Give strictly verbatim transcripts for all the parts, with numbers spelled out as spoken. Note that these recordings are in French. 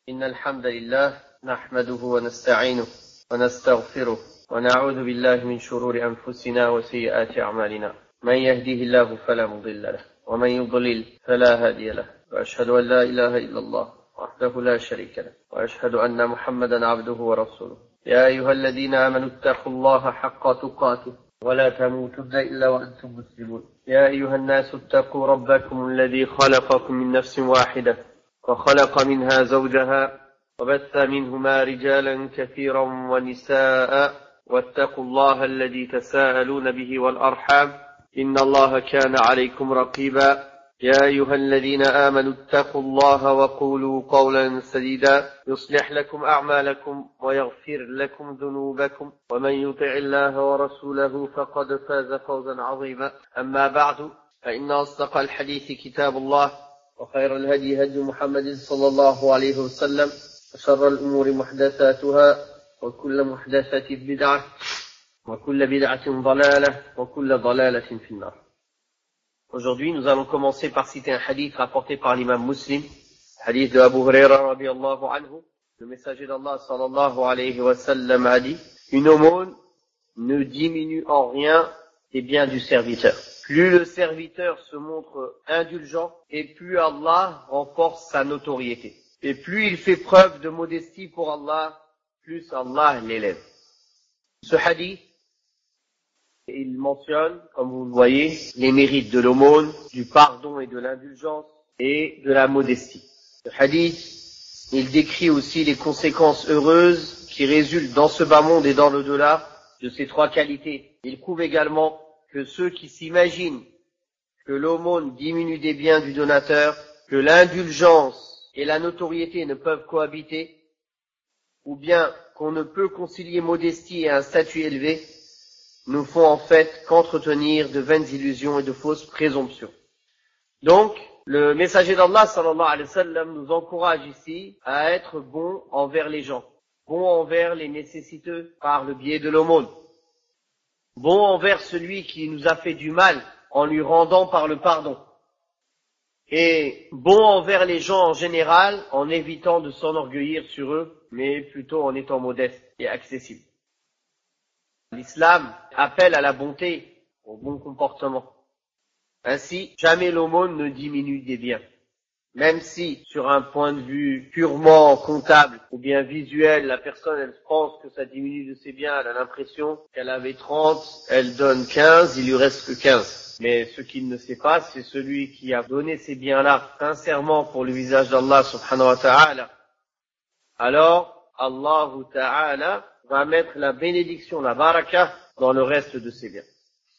إن الحمد لله نحمده ونستعينه ونستغفره ونعوذ بالله من شرور أنفسنا وسيئات أعمالنا من يهده الله فلا مضل له ومن يضلل فلا هادي له وأشهد أن لا إله إلا الله وحده لا شريك له وأشهد أن محمدا عبده ورسوله يا أيها الذين آمنوا اتقوا الله حق تقاته ولا تموتن إلا وأنتم مسلمون يا أيها الناس اتقوا ربكم الذي خلقكم من نفس واحدة وخلق منها زوجها وبث منهما رجالا كثيرا ونساء واتقوا الله الذي تساءلون به والأرحام إن الله كان عليكم رقيبا يا أيها الذين آمنوا اتقوا الله وقولوا قولا سديدا يصلح لكم أعمالكم ويغفر لكم ذنوبكم ومن يطع الله ورسوله فقد فاز فوزا عظيما أما بعد فإن أصدق الحديث كتاب الله وخير الهدي هدي محمد صلى الله عليه وسلم وشر الأمور محدثاتها وكل محدثة بدعة وكل بدعة ضلالة وكل ضلالة في النار. Aujourd'hui, nous allons commencer par citer un hadith rapporté par l'imam Muslim, hadith de Abu Huraira radiyallahu anhu. Le messager d'Allah sallallahu alayhi wa sallam a dit: une aumône ne diminue en rien les biens du serviteur. Plus le serviteur se montre indulgent et plus Allah renforce sa notoriété. Et plus il fait preuve de modestie pour Allah, plus Allah l'élève. Ce hadith, il mentionne, comme vous le voyez, les mérites de l'aumône, du pardon et de l'indulgence et de la modestie. Ce hadith, il décrit aussi les conséquences heureuses qui résultent dans ce bas monde et dans l'au-delà de ces trois qualités. Il prouve également que ceux qui s'imaginent que l'aumône diminue des biens du donateur, que l'indulgence et la notoriété ne peuvent cohabiter, ou bien qu'on ne peut concilier modestie et un statut élevé, nous font en fait qu'entretenir de vaines illusions et de fausses présomptions. Donc, le messager d'Allah sallallahu alayhi wa sallam nous encourage ici à être bon envers les gens, bon envers les nécessiteux par le biais de l'aumône, bon envers celui qui nous a fait du mal en lui rendant par le pardon, et bon envers les gens en général en évitant de s'enorgueillir sur eux, mais plutôt en étant modeste et accessible. L'islam appelle à la bonté, au bon comportement. Ainsi, jamais l'aumône ne diminue des biens. Même si, sur un point de vue purement comptable ou bien visuel, la personne, elle pense que ça diminue de ses biens, elle a l'impression qu'elle avait trente, elle donne quinze, il lui reste que quinze. Mais ce qu'il ne sait pas, c'est celui qui a donné ces biens-là sincèrement pour le visage d'Allah subhanahu wa ta'ala. Alors, Allah ta'ala va mettre la bénédiction, la baraka, dans le reste de ses biens.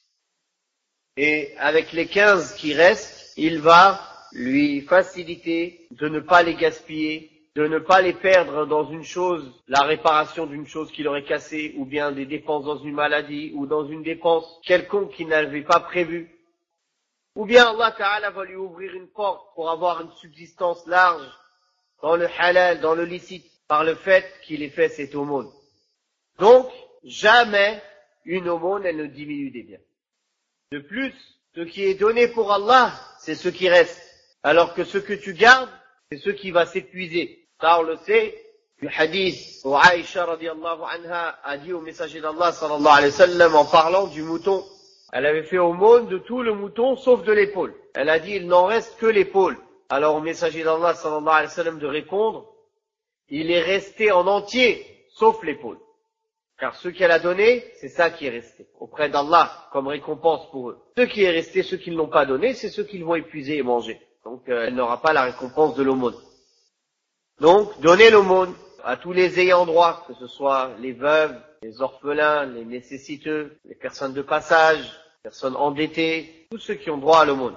Et avec les quinze qui restent, il va lui faciliter de ne pas les gaspiller, de ne pas les perdre dans une chose, la réparation d'une chose qu'il aurait cassée, ou bien des dépenses dans une maladie, ou dans une dépense quelconque qu'il n'avait pas prévue. Ou bien Allah Ta'ala va lui ouvrir une porte pour avoir une subsistance large dans le halal, dans le licite, par le fait qu'il ait fait cette aumône. Donc, jamais une aumône, elle ne diminue des biens. De plus, ce qui est donné pour Allah, c'est ce qui reste. Alors que ce que tu gardes, c'est ce qui va s'épuiser. Ça, on le sait, le hadith où Aïcha radiallahu anha a dit au messager d'Allah sallallahu alayhi wa sallam en parlant du mouton. Elle avait fait aumône de tout le mouton sauf de l'épaule. Elle a dit, il n'en reste que l'épaule. Alors au messager d'Allah sallallahu alayhi wa sallam de répondre, il est resté en entier sauf l'épaule. Car ce qu'elle a donné, c'est ça qui est resté auprès d'Allah comme récompense pour eux. Ce qui est resté, ceux qui ne l'ont pas donné, c'est ceux qu'ils vont épuiser et manger. Donc euh, elle n'aura pas la récompense de l'aumône. Donc, donnez l'aumône à tous les ayants droit, que ce soit les veuves, les orphelins, les nécessiteux, les personnes de passage, les personnes endettées, tous ceux qui ont droit à l'aumône.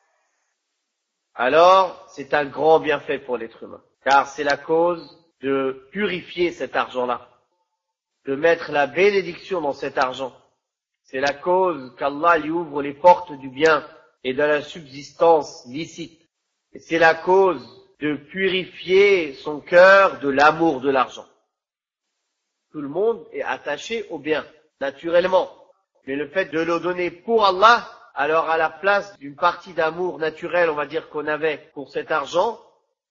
Alors, c'est un grand bienfait pour l'être humain, car c'est la cause de purifier cet argent-là, de mettre la bénédiction dans cet argent. C'est la cause qu'Allah lui ouvre les portes du bien et de la subsistance licite. Et c'est la cause de purifier son cœur de l'amour de l'argent. Tout le monde est attaché au bien, naturellement. Mais le fait de le donner pour Allah, alors à la place d'une partie d'amour naturel, on va dire, qu'on avait pour cet argent,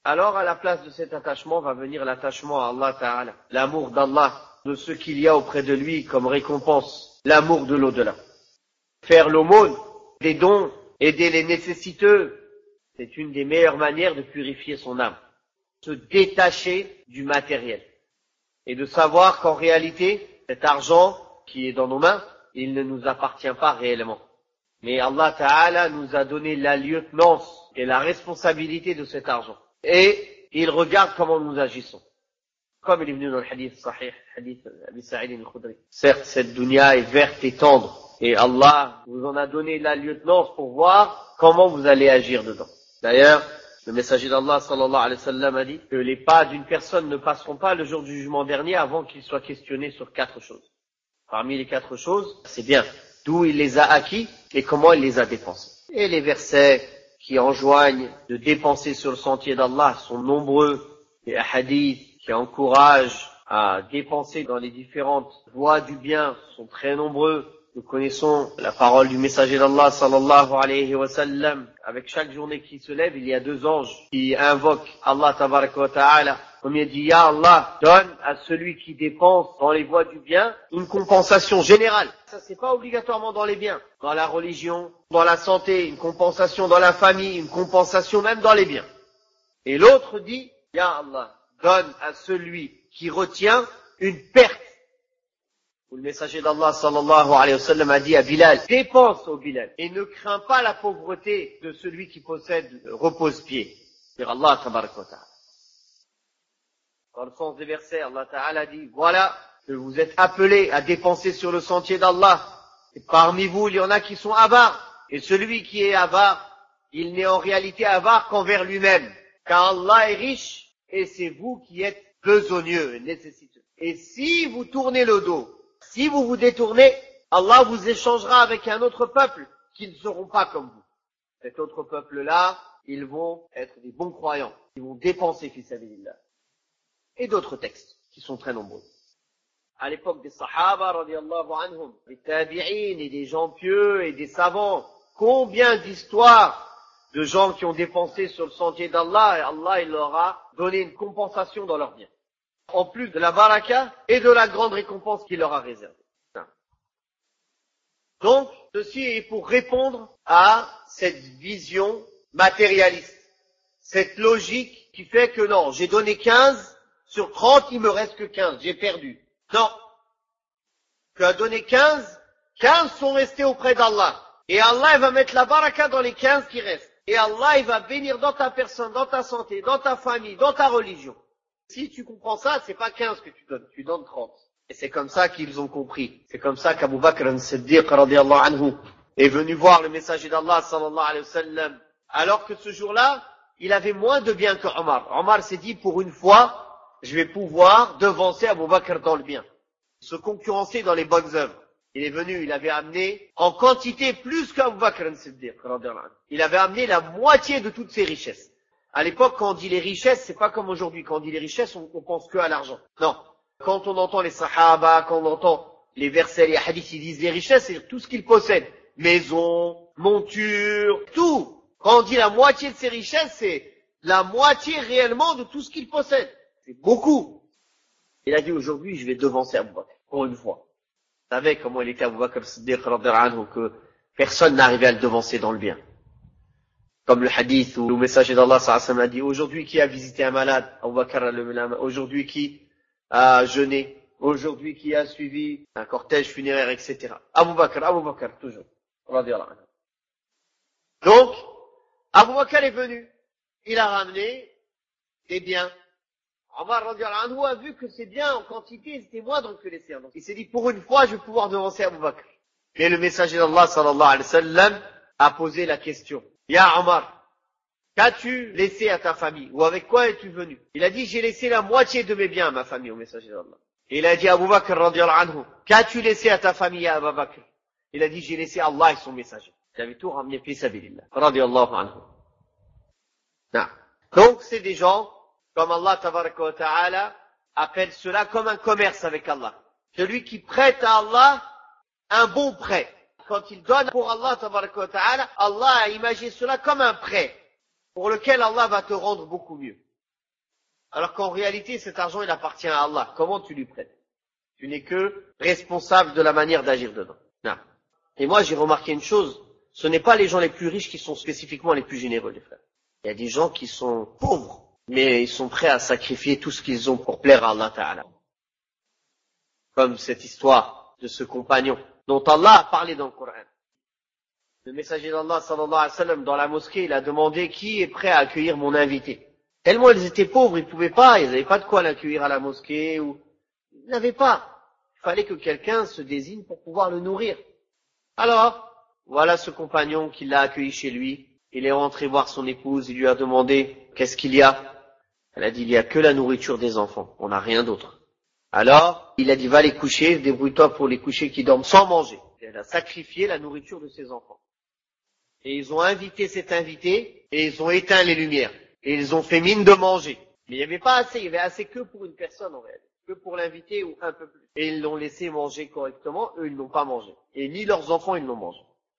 alors à la place de cet attachement va venir l'attachement à Allah Ta'ala, l'amour d'Allah, de ce qu'il y a auprès de lui comme récompense, l'amour de l'au-delà. Faire l'aumône, des dons, aider les nécessiteux, c'est une des meilleures manières de purifier son âme. Se détacher du matériel et de savoir qu'en réalité, cet argent qui est dans nos mains, il ne nous appartient pas réellement. Mais Allah Ta'ala nous a donné la lieutenance et la responsabilité de cet argent. Et il regarde comment nous agissons. Comme il est venu dans le hadith sahih, hadith Abi Sa'id al-Khudri. Certes, cette dunya est verte et tendre. Et Allah vous en a donné la lieutenance pour voir comment vous allez agir dedans. D'ailleurs, le messager d'Allah sallallahu alayhi wa sallam a dit que les pas d'une personne ne passeront pas le jour du jugement dernier avant qu'il soit questionné sur quatre choses. Parmi les quatre choses, c'est bien d'où il les a acquis et comment il les a dépensés. Et les versets qui enjoignent de dépenser sur le sentier d'Allah sont nombreux. Les hadiths qui encouragent à dépenser dans les différentes voies du bien sont très nombreux. Nous connaissons la parole du messager d'Allah sallallahu alayhi wa sallam. Avec chaque journée qui se lève, il y a deux anges qui invoquent Allah tabaraka wa ta'ala. Premier dit, Ya Allah, donne à celui qui dépense dans les voies du bien une compensation générale. Ça, c'est pas obligatoirement dans les biens. Dans la religion, dans la santé, une compensation dans la famille, une compensation même dans les biens. Et l'autre dit, Ya Allah, donne à celui qui retient une perte. Où le messager d'Allah sallallahu alayhi wa sallam a dit à Bilal, dépense au Bilal et ne crains pas la pauvreté de celui qui possède repose-pied. C'est Allah tabaraka wa ta'ala. Dans le sens des versets, Allah Ta'ala dit, voilà, que vous êtes appelés à dépenser sur le sentier d'Allah. Et parmi vous, il y en a qui sont avares. Et celui qui est avare, il n'est en réalité avare qu'envers lui-même. Car Allah est riche, et c'est vous qui êtes besogneux et nécessiteux. Et si vous tournez le dos, si vous vous détournez, Allah vous échangera avec un autre peuple qui ne seront pas comme vous. Cet autre peuple-là, ils vont être des bons croyants. Ils vont dépenser fi sabilillah. Et d'autres textes qui sont très nombreux. À l'époque des Sahaba, radiallahu anhum, des tabi'in et des gens pieux et des savants, combien d'histoires de gens qui ont dépensé sur le sentier d'Allah et Allah il leur a donné une compensation dans leur bien. En plus de la baraka et de la grande récompense qu'il leur a réservée. Donc, ceci est pour répondre à cette vision matérialiste, cette logique qui fait que non, j'ai donné quinze, sur trente, il me reste que quinze, j'ai perdu. Non. Tu as donné quinze, quinze sont restés auprès d'Allah. Et Allah, il va mettre la baraka dans les quinze qui restent. Et Allah, il va bénir dans ta personne, dans ta santé, dans ta famille, dans ta religion. Si tu comprends ça, c'est pas quinze que tu donnes, tu donnes trente. Et c'est comme ça qu'ils ont compris. C'est comme ça qu'Abu Bakr as-Siddiq, radiallahu anhu, est venu voir le messager d'Allah, sallallahu alayhi wa sallam. Alors que ce jour-là, il avait moins de bien que Omar. Omar s'est dit, pour une fois, je vais pouvoir devancer Abu Bakr dans le bien. Se concurrencer dans les bonnes œuvres. Il est venu, il avait amené en quantité plus qu'Abu Bakr as-Siddiq, radiallahu anhu. Il avait amené la moitié de toutes ses richesses. À l'époque, quand on dit les richesses, c'est pas comme aujourd'hui. Quand on dit les richesses, on, on pense que à l'argent. Non. Quand on entend les sahaba, quand on entend les versets, les hadiths, ils disent les richesses, c'est tout ce qu'ils possèdent. Maison, monture, tout. Quand on dit la moitié de ses richesses, c'est la moitié réellement de tout ce qu'ils possèdent. C'est beaucoup. Il a dit aujourd'hui, je vais devancer Abu Bakr, pour une fois. Vous savez comment il était Abu Bakr Siddiq, que personne n'arrivait à le devancer dans le bien. Comme le hadith où le messager d'Allah sallallahu alayhi wa sallam a dit, aujourd'hui qui a visité un malade, Abu Bakr, aujourd'hui qui a jeûné, aujourd'hui qui a suivi un cortège funéraire, et cetera. Abu Bakr, Abu Bakr, toujours. Donc, Abu Bakr est venu, il a ramené des biens. Omar radiallahu anhu a vu que ces biens en quantité c'était moindre que les siens. Donc il s'est dit, pour une fois, je vais pouvoir devancer Abu Bakr. Et le messager d'Allah sallallahu alayhi wa sallam a posé la question. Ya Omar, qu'as-tu laissé à ta famille? Ou avec quoi es-tu venu? Il a dit, j'ai laissé la moitié de mes biens à ma famille au messager d'Allah. Et il a dit à Abu Bakr radiallahu anhu, qu'as-tu laissé à ta famille à Abu Bakr? Il a dit, j'ai laissé Allah et son messager. Il avait tout ramené fi sabilillah. Radiallahu anhu. Non. Donc c'est des gens, comme Allah tabaraka wa ta'ala appelle cela comme un commerce avec Allah. Celui qui prête à Allah un bon prêt. Quand il donne pour Allah tabaraka wa ta'ala, Allah a imagé cela comme un prêt, pour lequel Allah va te rendre beaucoup mieux. Alors qu'en réalité, cet argent, il appartient à Allah. Comment tu lui prêtes? Tu n'es que responsable de la manière d'agir dedans. Non. Et moi, j'ai remarqué une chose, ce n'est pas les gens les plus riches qui sont spécifiquement les plus généreux, les frères. Il y a des gens qui sont pauvres, mais ils sont prêts à sacrifier tout ce qu'ils ont pour plaire à Allah Ta'ala. Comme cette histoire de ce compagnon, dont Allah a parlé dans le Coran. Le messager d'Allah, sallallahu alayhi wa sallam, dans la mosquée, il a demandé qui est prêt à accueillir mon invité. Tellement ils étaient pauvres, ils pouvaient pas, ils n'avaient pas de quoi l'accueillir à la mosquée, ou ils n'avaient pas. Il fallait que quelqu'un se désigne pour pouvoir le nourrir. Alors, voilà ce compagnon qui l'a accueilli chez lui. Il est rentré voir son épouse, il lui a demandé qu'est-ce qu'il y a. Elle a dit il y a que la nourriture des enfants, on n'a rien d'autre. Alors, il a dit va les coucher, débrouille-toi pour les coucher qui dorment sans manger. Elle a sacrifié la nourriture de ses enfants. Et ils ont invité cet invité et ils ont éteint les lumières. Et ils ont fait mine de manger. Mais il n'y avait pas assez, il y avait assez que pour une personne en réalité. Que pour l'invité ou un peu plus. Et ils l'ont laissé manger correctement, eux ils n'ont pas mangé. Et ni leurs enfants ils n'ont mangé.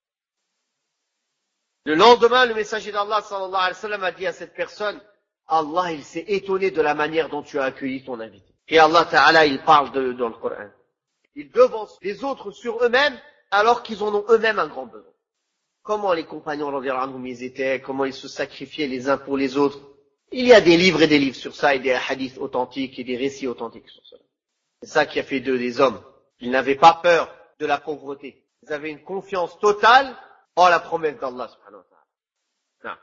Le lendemain, le messager d'Allah sallallahu alayhi wa sallam a dit à cette personne, Allah il s'est étonné de la manière dont tu as accueilli ton invité. Et Allah Ta'ala il parle de, dans le Coran. Ils devancent les autres sur eux-mêmes alors qu'ils en ont eux-mêmes un grand besoin. Comment les compagnons radiyallahu anhum ils étaient, comment ils se sacrifiaient les uns pour les autres. Il y a des livres et des livres sur ça, et des hadiths authentiques et des récits authentiques sur ça. C'est ça qui a fait d'eux des hommes. Ils n'avaient pas peur de la pauvreté. Ils avaient une confiance totale en la promesse d'Allah subhanahu wa ta'ala.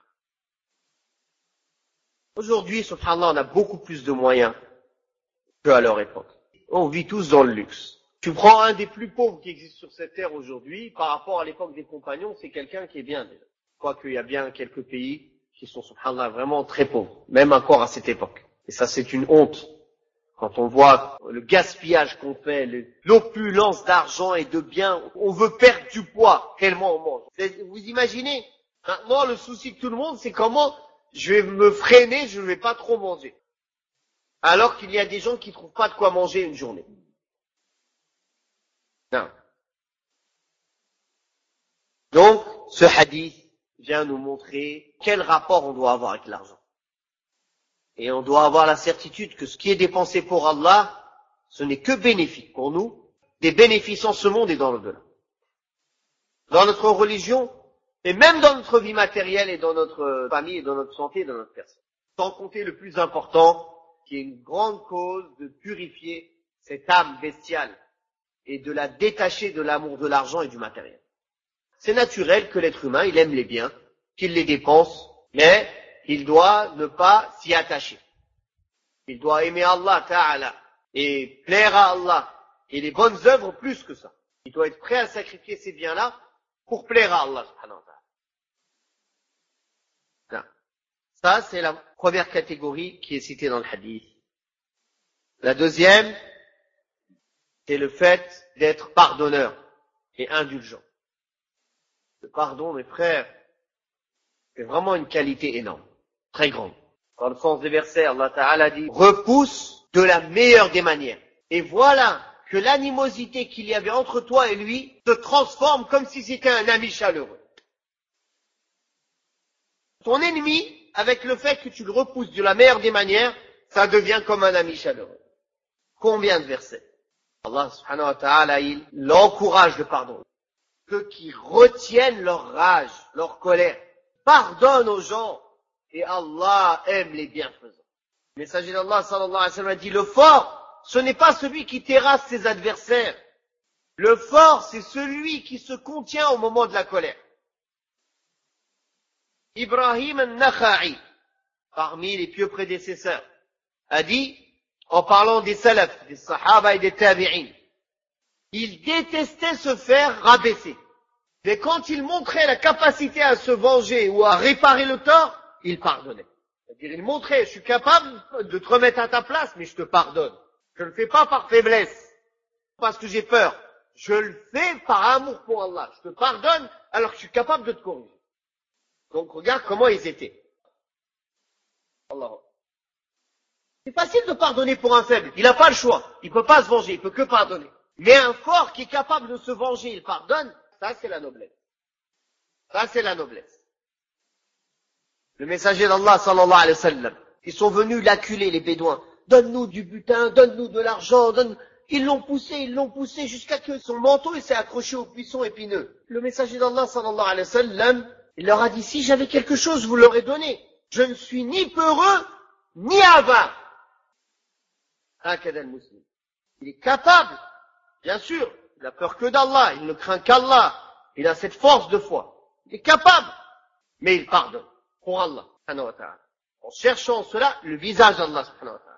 Aujourd'hui, subhanallah, on a beaucoup plus de moyens qu'à leur époque. On vit tous dans le luxe. Tu prends un des plus pauvres qui existe sur cette terre aujourd'hui, par rapport à l'époque des compagnons, c'est quelqu'un qui est bien déjà. Quoique il y a bien quelques pays qui sont, subhanallah, vraiment très pauvres, même encore à cette époque. Et ça, c'est une honte. Quand on voit le gaspillage qu'on fait, l'opulence d'argent et de biens, on veut perdre du poids tellement on mange. Vous imaginez? Maintenant, le souci de tout le monde, c'est comment je vais me freiner, je ne vais pas trop manger. Alors qu'il y a des gens qui ne trouvent pas de quoi manger une journée. Non. Donc, ce hadith vient nous montrer quel rapport on doit avoir avec l'argent. Et on doit avoir la certitude que ce qui est dépensé pour Allah, ce n'est que bénéfique pour nous, des bénéfices en ce monde et dans l'au-delà. Dans notre religion, et même dans notre vie matérielle et dans notre famille et dans notre santé et dans notre personne. Sans compter le plus important, qui est une grande cause de purifier cette âme bestiale et de la détacher de l'amour de l'argent et du matériel. C'est naturel que l'être humain, il aime les biens, qu'il les dépense, mais il doit ne pas s'y attacher. Il doit aimer Allah Ta'ala et plaire à Allah et les bonnes œuvres plus que ça. Il doit être prêt à sacrifier ces biens-là pour plaire à Allah Subhanahu wa Ta'ala. Ça, c'est la première catégorie qui est citée dans le hadith. La deuxième, c'est le fait d'être pardonneur et indulgent. Le pardon, mes frères, c'est vraiment une qualité énorme, très grande. Dans le sens des versets, Allah Ta'ala dit, repousse de la meilleure des manières. Et voilà que l'animosité qu'il y avait entre toi et lui se transforme comme si c'était un ami chaleureux. Ton ennemi, avec le fait que tu le repousses de la meilleure des manières, ça devient comme un ami chaleureux. Combien de versets? Allah subhanahu wa ta'ala, il l'encourage de pardon. Ceux qui retiennent leur rage, leur colère, pardonnent aux gens, et Allah aime les bienfaisants. Le messager d'Allah sallallahu alayhi wa sallam a dit, le fort, ce n'est pas celui qui terrasse ses adversaires. Le fort, c'est celui qui se contient au moment de la colère. Ibrahim al-Nakha'i, parmi les pieux prédécesseurs, a dit, en parlant des salafs, des sahaba et des tabi'in, il détestait se faire rabaisser. Mais quand il montrait la capacité à se venger ou à réparer le tort, il pardonnait. C'est-à-dire, il montrait, je suis capable de te remettre à ta place, mais je te pardonne. Je ne le fais pas par faiblesse, parce que j'ai peur. Je le fais par amour pour Allah. Je te pardonne alors que je suis capable de te corriger. Donc regarde comment ils étaient. Allah. C'est facile de pardonner pour un faible. Il n'a pas le choix. Il ne peut pas se venger. Il peut que pardonner. Mais un fort qui est capable de se venger, il pardonne. Ça, c'est la noblesse. Ça, c'est la noblesse. Le messager d'Allah, sallallahu alayhi wa sallam, Ils sont venus l'acculer, les Bédouins. Donne-nous du butin, donne-nous de l'argent, donne... Ils l'ont poussé, ils l'ont poussé jusqu'à que son manteau il s'est accroché au buisson épineux. Le messager d'Allah sallallahu alayhi wa sallam, il leur a dit, si j'avais quelque chose, vous l'aurez donné. Je ne suis ni peureux, ni avare. Hakada al-Muslim. Il est capable, bien sûr, il n'a peur que d'Allah, il ne craint qu'Allah, il a cette force de foi. Il est capable, mais il pardonne pour Allah, subhanahu wa ta'ala. En cherchant en cela le visage d'Allah, subhanahu wa ta'ala.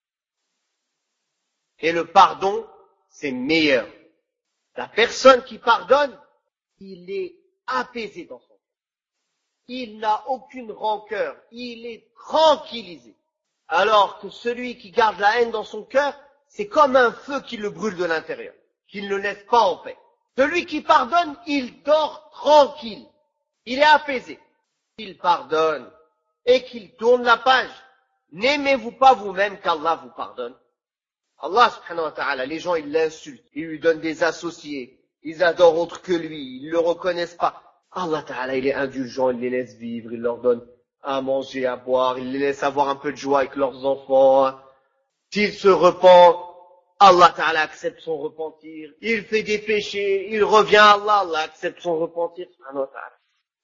Et le pardon, c'est meilleur. La personne qui pardonne, il est apaisé dans son cœur. Il n'a aucune rancœur, il est tranquillisé. Alors que celui qui garde la haine dans son cœur, c'est comme un feu qui le brûle de l'intérieur, qui ne le laisse pas en paix. Celui qui pardonne, il dort tranquille, il est apaisé. Il pardonne et qu'il tourne la page. N'aimez-vous pas vous-même qu'Allah vous pardonne? Allah subhanahu wa ta'ala, les gens ils l'insultent, ils lui donnent des associés, ils adorent autre que lui, ils le reconnaissent pas. Allah ta'ala il est indulgent, il les laisse vivre, il leur donne à manger, à boire, il les laisse avoir un peu de joie avec leurs enfants. S'il se repent, Allah ta'ala accepte son repentir. Il fait des péchés, il revient à Allah, Allah accepte son repentir. Subhanahu wa ta'ala.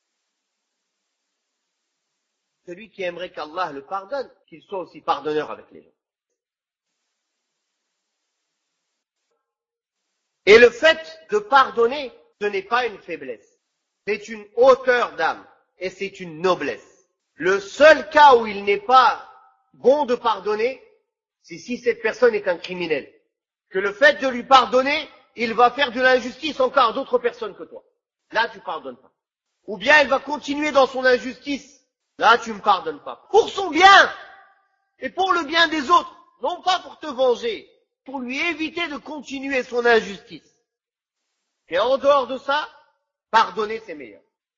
Celui qui aimerait qu'Allah le pardonne, qu'il soit aussi pardonneur avec les gens. Et le fait de pardonner, ce n'est pas une faiblesse. C'est une hauteur d'âme et c'est une noblesse. Le seul cas où il n'est pas bon de pardonner, c'est si cette personne est un criminel. Que le fait de lui pardonner, il va faire de l'injustice encore à d'autres personnes que toi. Là, tu pardonnes pas. Ou bien il va continuer dans son injustice. Là, tu ne me pardonnes pas. Pour son bien et pour le bien des autres. Non pas pour te venger. Pour lui éviter de continuer son injustice. Et en dehors de ça, pardonner c'est meilleur.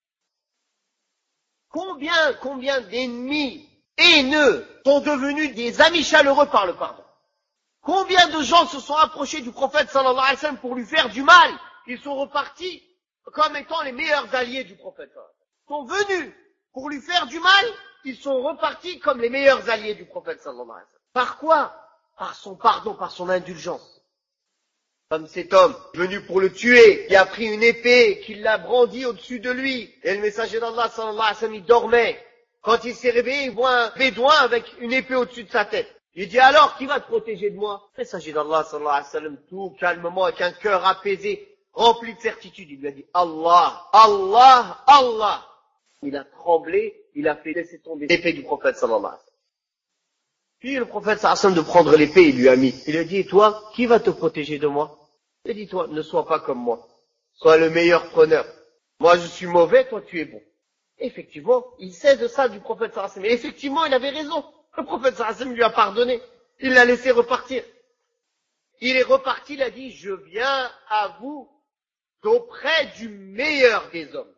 Combien, combien d'ennemis haineux sont devenus des amis chaleureux par le pardon? Combien de gens se sont approchés du prophète sallallahu alayhi wa sallam pour lui faire du mal? Ils sont repartis comme étant les meilleurs alliés du prophète. Ils sont venus pour lui faire du mal, ils sont repartis comme les meilleurs alliés du prophète sallallahu alayhi wa sallam. Par quoi? Par son pardon, par son indulgence. Comme cet homme venu pour le tuer, qui a pris une épée, qui l'a brandie au-dessus de lui, et le messager d'Allah sallallahu alayhi wa sallam, il dormait. Quand il s'est réveillé, il voit un bédouin avec une épée au-dessus de sa tête. Il dit alors, qui va te protéger de moi? Le messager d'Allah sallallahu alayhi wa sallam, tout calmement, avec un cœur apaisé, rempli de certitude, il lui a dit Allah, Allah, Allah. Il a tremblé, il a fait laisser tomber l'épée du prophète sallallahu alayhi wa sallam. Puis le prophète sallallahu alayhi wa sallam de prendre l'épée, il lui a mis. Il lui a dit, et toi, qui va te protéger de moi? Il a dit, toi, ne sois pas comme moi. Sois le meilleur preneur. Moi, je suis mauvais, toi, tu es bon. Effectivement, il sait de ça du prophète sallallahu alayhi wa sallam. Et effectivement, il avait raison. Le prophète sallallahu alayhi wa sallam lui a pardonné. Il l'a laissé repartir. Il est reparti, il a dit, je viens à vous d'auprès du meilleur des hommes.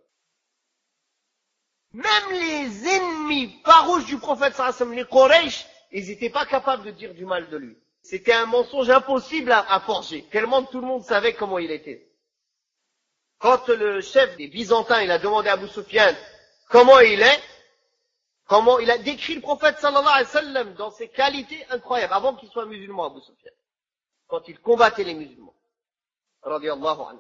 Même les ennemis farouches du prophète sallallahu alayhi wa sallam, les Quraysh, ils n'étaient pas capables de dire du mal de lui. C'était un mensonge impossible à, à forger, tellement tout le monde savait comment il était. Quand le chef des Byzantins, il a demandé à Abu Sufyan comment il est, comment il a décrit le prophète sallallahu alayhi wa sallam dans ses qualités incroyables, avant qu'il soit musulman, Abu Sufyan. Quand il combattait les musulmans. Radiyallahu anhu.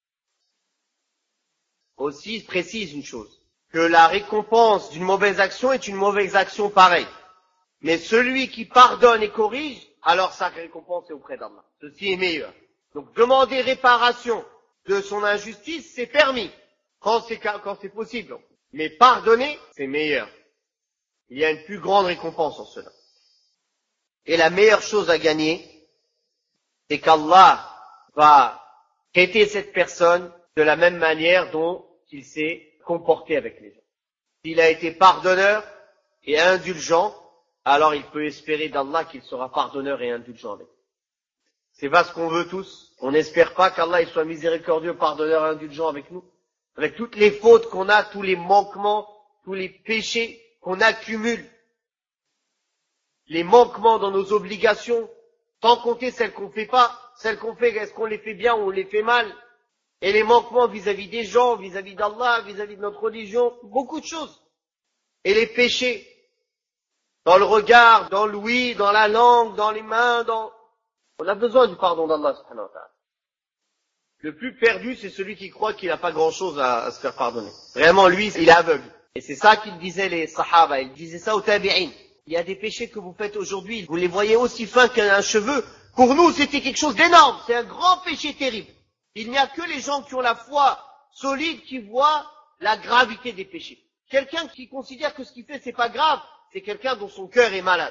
Aussi, il précise une chose, que la récompense d'une mauvaise action est une mauvaise action pareille. Mais celui qui pardonne et corrige, alors sa récompense est auprès d'Allah. Ceci est meilleur. Donc demander réparation de son injustice, c'est permis, quand c'est, quand c'est possible. Mais pardonner, c'est meilleur. Il y a une plus grande récompense en cela. Et la meilleure chose à gagner, c'est qu'Allah va traiter cette personne de la même manière dont il s'est comporté avec les gens. S'il a été pardonneur et indulgent, alors il peut espérer d'Allah qu'il sera pardonneur et indulgent avec. C'est pas ce qu'on veut tous. On n'espère pas qu'Allah il soit miséricordieux, pardonneur et indulgent avec nous. Avec toutes les fautes qu'on a, tous les manquements, tous les péchés qu'on accumule. Les manquements dans nos obligations, sans compter celles qu'on fait pas, celles qu'on fait, est-ce qu'on les fait bien ou on les fait mal. Et les manquements vis-à-vis des gens, vis-à-vis d'Allah, vis-à-vis de notre religion, beaucoup de choses. Et les péchés. dans le regard, dans l'ouïe, dans la langue, dans les mains, dans... On a besoin du pardon d'Allah subhanahu wa ta'ala. Le plus perdu, c'est celui qui croit qu'il n'a pas grand-chose à, à se faire pardonner. Vraiment, lui, il est aveugle. Et c'est ça qu'ils disaient les sahaba, ils disaient ça aux tabi'in. Il y a des péchés que vous faites aujourd'hui, vous les voyez aussi fins qu'un cheveu. Pour nous, c'était quelque chose d'énorme, c'est un grand péché terrible. Il n'y a que les gens qui ont la foi solide qui voient la gravité des péchés. Quelqu'un qui considère que ce qu'il fait, c'est pas grave, c'est quelqu'un dont son cœur est malade.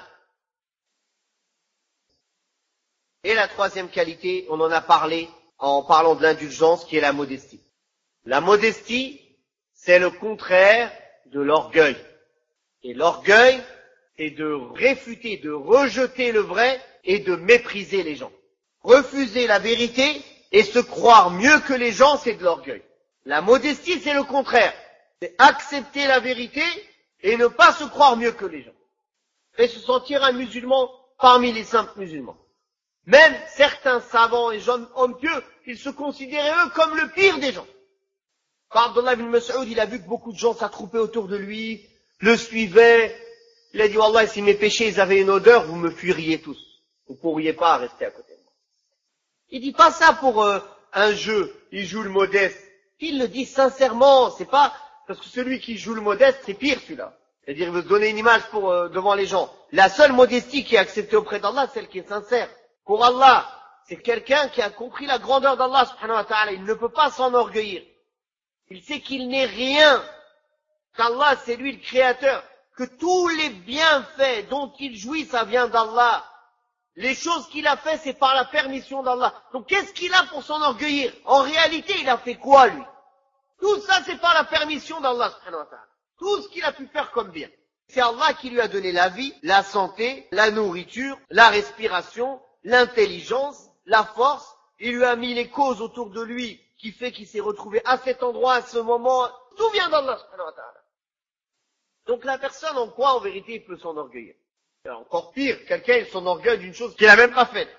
Et la troisième qualité, on en a parlé en parlant de l'indulgence, qui est la modestie. La modestie, c'est le contraire de l'orgueil. Et l'orgueil, c'est de réfuter, de rejeter le vrai et de mépriser les gens. Refuser la vérité et se croire mieux que les gens, c'est de l'orgueil. La modestie, c'est le contraire. C'est accepter la vérité et ne pas se croire mieux que les gens. Et se sentir un musulman parmi les simples musulmans. Même certains savants et hommes pieux, ils se considéraient eux comme le pire des gens. Quand Abdullah ibn Mas'ud, il a vu que beaucoup de gens s'attroupaient autour de lui, le suivaient. Il a dit, Wallah, si mes péchés ils avaient une odeur, vous me fuiriez tous. Vous ne pourriez pas rester à côté de moi. Il dit pas ça pour euh, un jeu, il joue le modeste. Il le dit sincèrement, c'est pas parce que celui qui joue le modeste, c'est pire celui-là. C'est-à-dire, il veut se donner une image pour euh, devant les gens. La seule modestie qui est acceptée auprès d'Allah, celle qui est sincère. Pour Allah, c'est quelqu'un qui a compris la grandeur d'Allah subhanahu wa ta'ala. Il ne peut pas s'enorgueillir. Il sait qu'il n'est rien, qu'Allah c'est lui le créateur, que tous les bienfaits dont il jouit, ça vient d'Allah. Les choses qu'il a fait, c'est par la permission d'Allah. Donc qu'est-ce qu'il a pour s'enorgueillir? En réalité, il a fait quoi lui? Tout ça, c'est par la permission d'Allah subhanahu wa ta'ala. Tout ce qu'il a pu faire comme bien. C'est Allah qui lui a donné la vie, la santé, la nourriture, la respiration, l'intelligence, la force. Il lui a mis les causes autour de lui qui fait qu'il s'est retrouvé à cet endroit, à ce moment. Tout vient d'Allah subhanahu wa ta'ala. Donc la personne, en quoi, en vérité, il peut s'enorgueillir? Et encore pire, quelqu'un, il s'enorgueille d'une chose qu'il n'a même pas faite.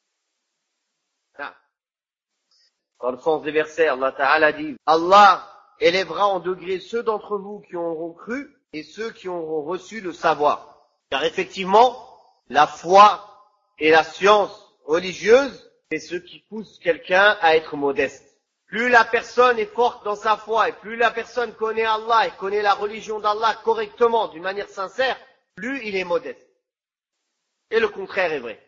Ah. Dans le sens des versets, Allah Ta'ala dit, Allah élèvera en degré ceux d'entre vous qui auront cru et ceux qui auront reçu le savoir. Car effectivement, la foi et la science religieuse, c'est ce qui pousse quelqu'un à être modeste. Plus la personne est forte dans sa foi et plus la personne connaît Allah et connaît la religion d'Allah correctement, d'une manière sincère, plus il est modeste. Et le contraire est vrai.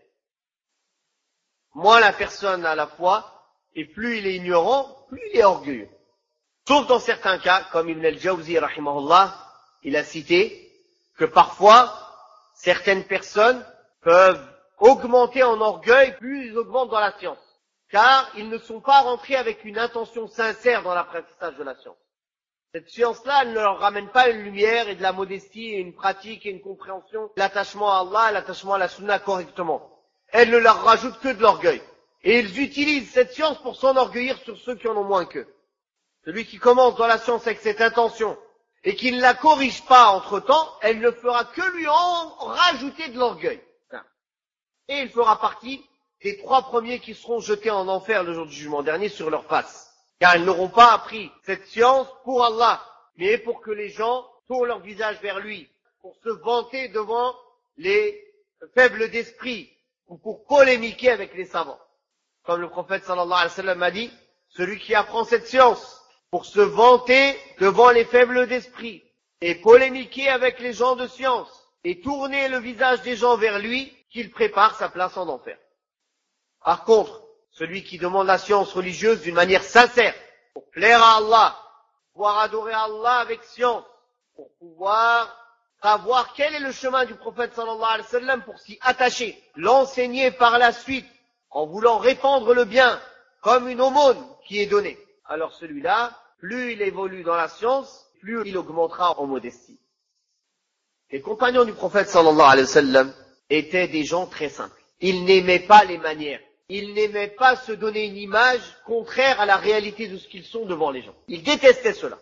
Moins la personne a la foi et plus il est ignorant, plus il est orgueilleux. Sauf dans certains cas, comme Ibn al-Jawzi, rahimahullah, il a cité que parfois, certaines personnes peuvent augmenter en orgueil, plus ils augmentent dans la science. Car ils ne sont pas rentrés avec une intention sincère dans l'apprentissage de la science. Cette science-là, elle ne leur ramène pas une lumière et de la modestie et une pratique et une compréhension, l'attachement à Allah et l'attachement à la sunna correctement. Elle ne leur rajoute que de l'orgueil. Et ils utilisent cette science pour s'enorgueillir sur ceux qui en ont moins qu'eux. Celui qui commence dans la science avec cette intention et qui ne la corrige pas entre-temps, elle ne fera que lui en rajouter de l'orgueil. Et il fera partie des trois premiers qui seront jetés en enfer le jour du jugement dernier sur leur face. Car ils n'auront pas appris cette science pour Allah, mais pour que les gens tournent leur visage vers lui, pour se vanter devant les faibles d'esprit, ou pour polémiquer avec les savants. Comme le prophète sallallahu alayhi wa sallam a dit, celui qui apprend cette science pour se vanter devant les faibles d'esprit, et polémiquer avec les gens de science, et tourner le visage des gens vers lui, qu'il prépare sa place en enfer. Par contre, celui qui demande la science religieuse d'une manière sincère, pour plaire à Allah, pouvoir adorer Allah avec science, pour pouvoir savoir quel est le chemin du prophète sallallahu alayhi wa sallam pour s'y attacher, l'enseigner par la suite, en voulant répandre le bien, comme une aumône qui est donnée. Alors celui-là, plus il évolue dans la science, plus il augmentera en modestie. Les compagnons du prophète sallallahu alayhi wa sallam étaient des gens très simples. Ils n'aimaient pas les manières. Ils n'aimaient pas se donner une image contraire à la réalité de ce qu'ils sont devant les gens. Ils détestaient cela.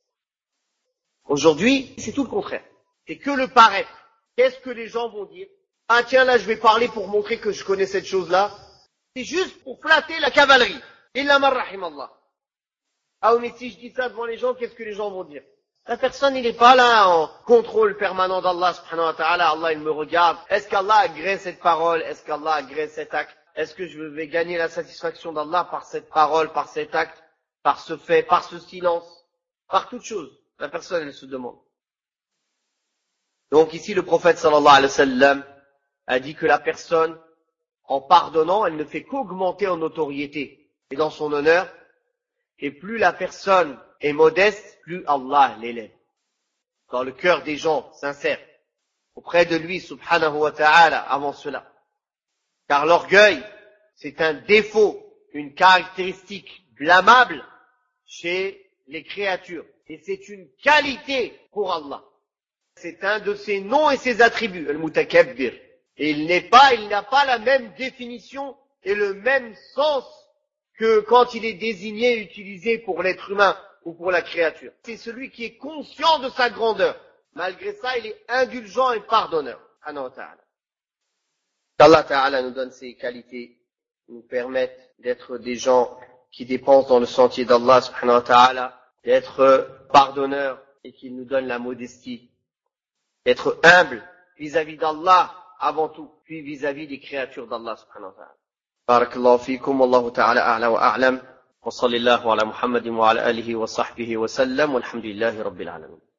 Aujourd'hui, c'est tout le contraire. C'est que le paraître. Qu'est-ce que les gens vont dire? Ah tiens, là je vais parler pour montrer que je connais cette chose-là. C'est juste pour flatter la cavalerie. Illa man rahim Allah. Ah mais si je dis ça devant les gens, qu'est-ce que les gens vont dire? La personne, il n'est pas là en contrôle permanent d'Allah subhanahu wa ta'ala. Allah, il me regarde. Est-ce qu'Allah agrée cette parole? Est-ce qu'Allah agrée cet acte? Est-ce que je vais gagner la satisfaction d'Allah par cette parole, par cet acte, par ce fait, par ce silence, par toute chose? La personne, elle se demande. Donc ici, le prophète sallallahu alayhi wa sallam a dit que la personne, en pardonnant, elle ne fait qu'augmenter en notoriété et dans son honneur. Et plus la personne est modeste, plus Allah l'élève. Dans le cœur des gens sincères, auprès de lui, subhanahu wa ta'ala, avant cela. Car l'orgueil, c'est un défaut, une caractéristique blâmable chez les créatures. Et c'est une qualité pour Allah. C'est un de ses noms et ses attributs, al-mutakabbir. Et il n'est pas, il n'a pas la même définition et le même sens que quand il est désigné, utilisé pour l'être humain ou pour la créature. C'est celui qui est conscient de sa grandeur. Malgré ça, il est indulgent et pardonneur. Qu'Allah Ta'ala nous donne ces qualités, nous permettent d'être des gens qui dépensent dans le sentier d'Allah subhanahu wa ta'ala, d'être pardonneurs et qu'il nous donne la modestie, d'être humble vis-à-vis d'Allah avant tout, puis vis-à-vis des créatures d'Allah subhanahu wa ta'ala. بارك الله فيكم والله تعالى أعلى وأعلم وصلى الله على محمد وعلى آله وصحبه وسلم والحمد لله رب العالمين.